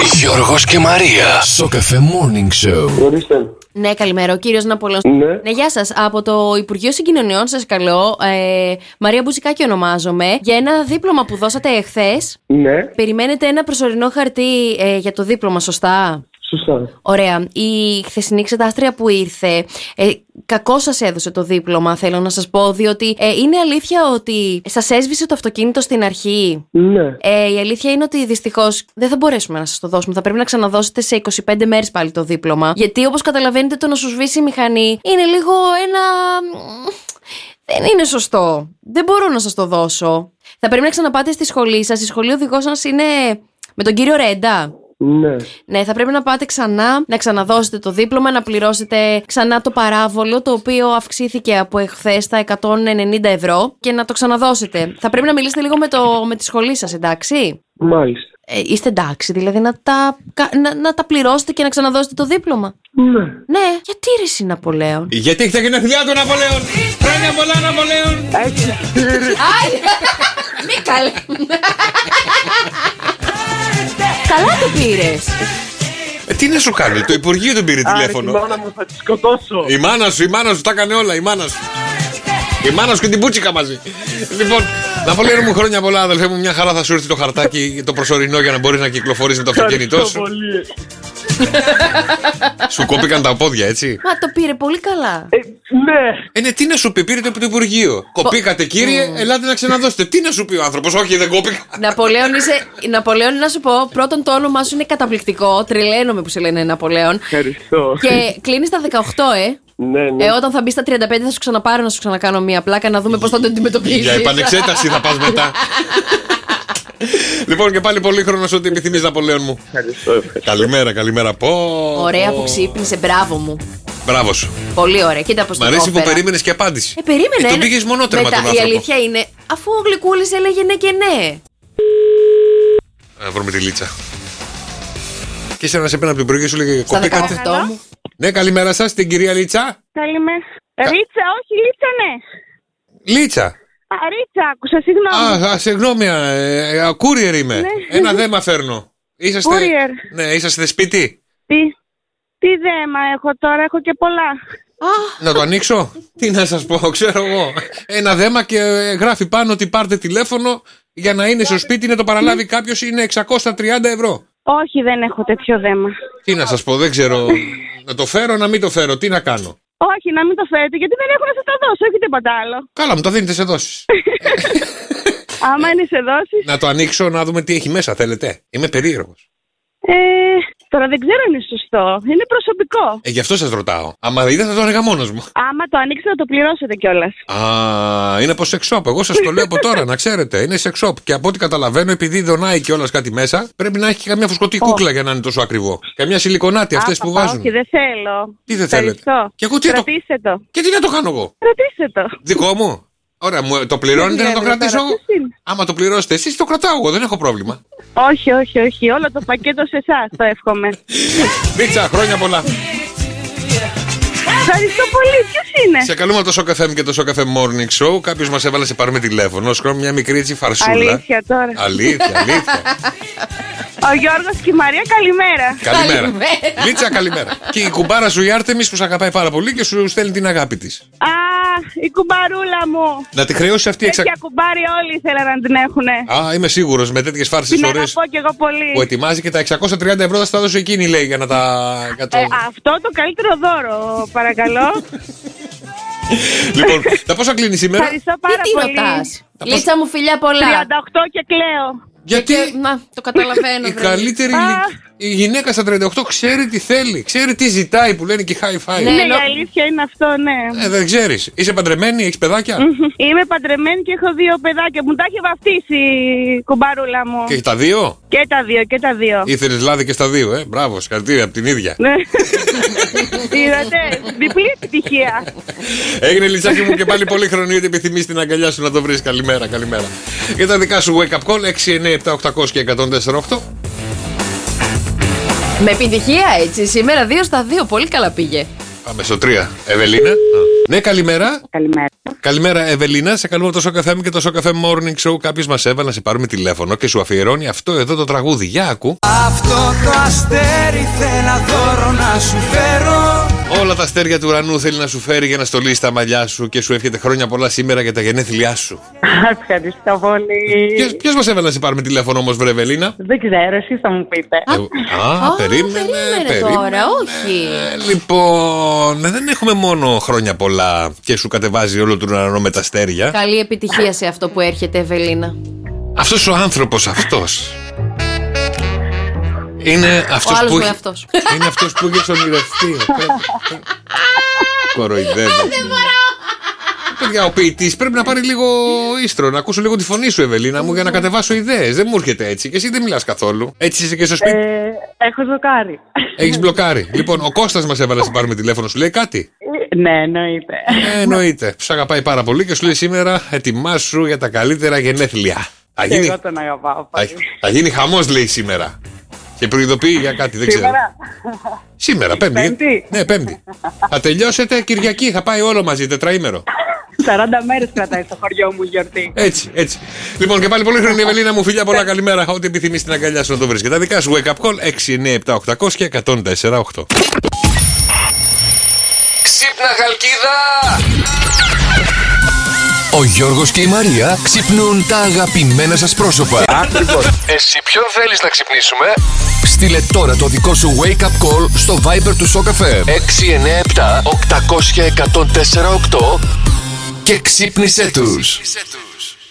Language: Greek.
Γιώργος και Μαρία. Σοκ FM Morning Show. Ορίστε. Ναι, καλημέρα. Ο κύριος Ναπολέων. Ναι. Γεια σας. Από το Υπουργείο Συγκοινωνιών σας καλώ. Μαρία Μπουζικάκη ονομάζομαι. Για ένα δίπλωμα που δώσατε εχθές. Ναι. Περιμένετε ένα προσωρινό χαρτί για το δίπλωμα, σωστά? Σωστά. Ωραία. Η χθεσινή εξετάστρια που ήρθε, κακώς σας έδωσε το δίπλωμα, θέλω να σας πω, διότι είναι αλήθεια ότι σας έσβησε το αυτοκίνητο στην αρχή. Ναι. Η αλήθεια είναι ότι δυστυχώς δεν θα μπορέσουμε να σας το δώσουμε. Θα πρέπει να ξαναδώσετε σε 25 μέρες πάλι το δίπλωμα. Γιατί όπως καταλαβαίνετε, το να σου σβήσει η μηχανή είναι λίγο ένα. Δεν είναι σωστό. Δεν μπορώ να σας το δώσω. Θα πρέπει να ξαναπάτε στη σχολή σας. Η σχολή οδηγός σας είναι με τον κύριο Ρέντα. Ναι. Ναι, θα πρέπει να πάτε ξανά, να ξαναδώσετε το δίπλωμα, να πληρώσετε ξανά το παράβολο, το οποίο αυξήθηκε από εχθές στα 190 ευρώ και να το ξαναδώσετε. Θα πρέπει να μιλήσετε λίγο με τη σχολή σας, εντάξει? Μάλιστα. Είστε εντάξει, δηλαδή να τα πληρώσετε και να ξαναδώσετε το δίπλωμα? Ναι. Ναι, γιατί ρε εσύ Ναπολέων? Γιατί έχει τα γενέθλιά του Ναπολέων! Χρόνια πολλά Ναπολέων! Μη καλέ. Καλά το πήρες. Τι να σου κάνει, το Υπουργείο τον πήρε τηλέφωνο. Η μάνα μου θα τη σκοτώσω. Η μάνα σου τα έκανε όλα, η μάνα σου. Η μάνα σου και την Μπούτσικα μαζί. Λοιπόν, Ναπολέων μου, χρόνια πολλά, αδελφέ μου. Μια χαρά θα σου έρθει το χαρτάκι το προσωρινό για να μπορείς να κυκλοφορείς με το αυτοκίνητό σου. Πολύ. Σου κόπηκαν τα πόδια, έτσι. Μα το πήρε πολύ καλά. Ναι. Ναι, τι να σου πει, πήρε το Υπουργείο. Κοπήκατε, κύριε, ελάτε να ξαναδώσετε. Τι να σου πει ο άνθρωπος, όχι, δεν κόπηκα. Ναπολέων, να σου πω, πρώτον το όνομά σου είναι καταπληκτικό. Τρελαίνομαι που σε λένε Ναπολέων. Ευχαριστώ. Και κλείνει τα 18, Ναι. όταν θα μπει στα 35 θα σου ξαναπάρω να σου ξανακάνω μία πλάκα να δούμε πώς θα το αντιμετωπίσεις. Για επανεξέταση θα πας μετά. Λοιπόν, και πάλι πολύχρονος ό,τι επιθυμείς, Ναπολέων μου. Ευχαριστώ. Καλημέρα. Ωραία που ξύπνησε, μπράβο μου. Μπράβο σου. Πολύ ωραία, κοίτα πώς Μ' το αρέσει που κόφερα. περίμενες και απάντηση. Περίμενε. Τον πήγες μονότερμα τον Μετά, άνθρωπο. η αλήθεια είναι, αφού ο Γλυκούλης έλεγε ναι και ναι. Να βρούμε τη Λίτσα. Και ύστερα να σε πένα από την Υπουργείο σου λέγε Στα κοπήκατε. 18 μου. Ναι, καλημέρα σας, την κυρία Λίτσα. Καλημέρα. Ρίτσα, όχι, Λίτσα, ναι. Λίτσα. Α, Ρίτσα, άκουσα, συγγνώμη. Συγγνώμη, courier είμαι. Ναι. Ένα δέμα φέρνω. Είσαστε. Courier. Ναι, είσαστε σπίτι. Τι δέμα έχω τώρα, έχω και πολλά. Να το ανοίξω. Τι να σας πω, ξέρω εγώ. Ένα δέμα και γράφει πάνω ότι πάρτε τηλέφωνο για να είναι στο σπίτι, να το παραλάβει κάποιος, είναι 630 ευρώ. Όχι, δεν έχω τέτοιο δέμα. Τι να σας πω, δεν ξέρω. Να το φέρω, να μην το φέρω, τι να κάνω. Όχι, να μην το φέρετε, γιατί δεν έχω να σας τα δώσω, όχι τίποτα άλλο. Καλά, μου το δίνετε σε δόσεις. Άμα είναι σε δόσεις. Να το ανοίξω να δούμε τι έχει μέσα, θέλετε. Είμαι περίεργος. Τώρα δεν ξέρω αν είναι σωστό. Είναι προσωπικό. Γι' αυτό σας ρωτάω. Άμα είδα θα το έλεγα μόνος μου. Άμα το ανοίξετε να το πληρώσετε κιόλας. Είναι από sex shop. Εγώ σας το λέω από τώρα, να ξέρετε. Είναι sex shop. Και από ό,τι καταλαβαίνω, επειδή δονάει κιόλας κάτι μέσα, πρέπει να έχει καμιά φουσκωτή κούκλα για να είναι τόσο ακριβό. Καμιά σιλικονάτη, αυτές που βάζουν. Όχι, δεν θέλω. Τι δεν θέλετε? Και εγώ τι να το. Κρατήστε το. Και τι να το κάνω εγώ? Κρατήστε το. Δικό μου. Ωραία, το πληρώνετε να το κρατήσω εγώ? Άμα το πληρώσετε εσείς, το κρατάω εγώ, δεν έχω πρόβλημα. Όχι. Όλο το πακέτο σε εσάς το εύχομαι. Λίτσα, χρόνια πολλά. Ευχαριστώ πολύ. Ποιος είναι? Σε καλούμε από το Σοκ FM και το Σοκ FM Morning Show. Κάποιος μας έβαλε σε πάρουμε τηλέφωνο. Σκρόμει μια μικρή έτσι φαρσούλα. Αλήθεια τώρα. Αλήθεια. Ο Γιώργος και η Μαρία, καλημέρα. Καλημέρα. Λίτσα, καλημέρα. Και η κουμπάρα σου η Άρτεμις που σε αγαπάει πάρα πολύ και σου στέλνει την αγάπη της. Α, η κουμπαρούλα μου. Να τη χρεώσει αυτή Τέτοια κουμπάρι όλοι ήθελαν να την έχουνε. Είμαι σίγουρος με τέτοιες φάρσες Την ωραίες αγαπώ κι εγώ πολύ. που ετοιμάζει και τα 630 ευρώ θα στα δώσω εκείνη, λέει, για να τα. Αυτό το καλύτερο δώρο, παρακαλώ. Λοιπόν, τα πόσα κλείνει σήμερα? Ευχαριστώ πάρα πολύ. Ρωτάς. Λίτσα μου, φιλιά πολλά. 38 και κλαίω. Γιατί Να, το καταλαβαίνω. η βρε. καλύτερη η γυναίκα στα 38 ξέρει τι θέλει, ξέρει τι ζητάει που λένε και high-five. Ναι. Ναι, η αλήθεια είναι αυτό, ναι. Δεν ξέρεις. Είσαι παντρεμένη, έχεις παιδάκια? Είμαι παντρεμένη και έχω 2 παιδάκια. Μου τα έχει βαφτίσει η κουμπαρούλα μου. Και τα δύο? Και τα δύο. Ήθελες λάδι και στα δύο, μπράβο, συγχαρητήρια από την ίδια. Ναι. Είδατε, διπλή επιτυχία. Έγινε, Λιτσάκι μου, και πάλι πολύ χρονή ότι επιθυμείς την αγκαλιά σου να το βρεις. Καλημέρα. Για τα δικά σου wake up call 6, 9, 7, 800 και 104,8. Με επιτυχία έτσι, σήμερα 2 στα 2, πολύ καλά πήγε. Πάμε στο 3. Ευελίνα. Ναι, καλημέρα. Καλημέρα. Καλημέρα, Ευελίνα. Σε καλούμε το Shock FM και το Shock FM Morning Show. Κάποιος μας έβαλε να σε πάρουμε τηλέφωνο και σου αφιερώνει αυτό εδώ το τραγούδι. Για άκου. Αυτό το αστέρι θέλω δώρο να σου φέρω. Όλα τα αστέρια του ουρανού θέλει να σου φέρει για να στολίσει τα μαλλιά σου και σου εύχεται χρόνια πολλά σήμερα για τα γενέθλιά σου. Ευχαριστώ πολύ. Ποιος μας έβαλε να σε πάρουμε τηλέφωνο όμως, βρε Ευελίνα? Δεν ξέρω, εσείς θα μου πείτε. Περίμενε τώρα, όχι. Λοιπόν, δεν έχουμε μόνο χρόνια πολλά και σου κατεβάζει όλο του ουρανό με τα αστέρια. Καλή επιτυχία σε αυτό που έρχεται, Ευελίνα. Αυτός ο άνθρωπος αυτός είναι αυτός που είναι αυτός που έχεις ονειρευτεί. Κοροϊδεύει. Παιδιά, ο ποιητής πρέπει να πάρει λίγο ίστρο, να ακούσω λίγο τη φωνή σου, Ευελίνα μου, για να κατεβάσω ιδέες. Δεν μου έρχεται έτσι και εσύ δεν μιλάς καθόλου. Έτσι είσαι και στο σπίτι. Έχω μπλοκάρει. Έχεις μπλοκάρει. Λοιπόν, ο Κώστας μας έβαλε να πάρουμε τηλέφωνο, σου λέει κάτι? Ναι, εννοείται. Εννοείται. Σου αγαπάει πάρα πολύ και σου λέει σήμερα ετοιμάσου για τα καλύτερα γενέθλια. Εγώ τον αγαπάω. Θα γίνει χαμός, λέει σήμερα. Και προειδοποιεί για κάτι, δεν ξέρω. Σήμερα, Πέμπτη. Ναι, Πέμπτη. Θα τελειώσετε Κυριακή, θα πάει όλο μαζί, τετραήμερο. 40 μέρες κρατάει στο χωριό μου γιορτή. Έτσι. Λοιπόν, και πάλι πολύ χρονή, Ευελίνα μου, φιλιά πολλά, καλημέρα. Ό,τι επιθυμείς στην αγκαλιά σου να το βρεις. Και τα δικά σου wake up call 697-800 και 104-8. Ξύπνα, Χαλκίδα! Ο Γιώργος και η Μαρία ξυπνούν τα αγαπημένα σας πρόσωπα. Εσύ ποιον θέλεις να ξυπνήσουμε? Στείλε τώρα το δικό σου wake up call στο Viber του Shock FM 697-800-1048 και ξύπνησέ τους.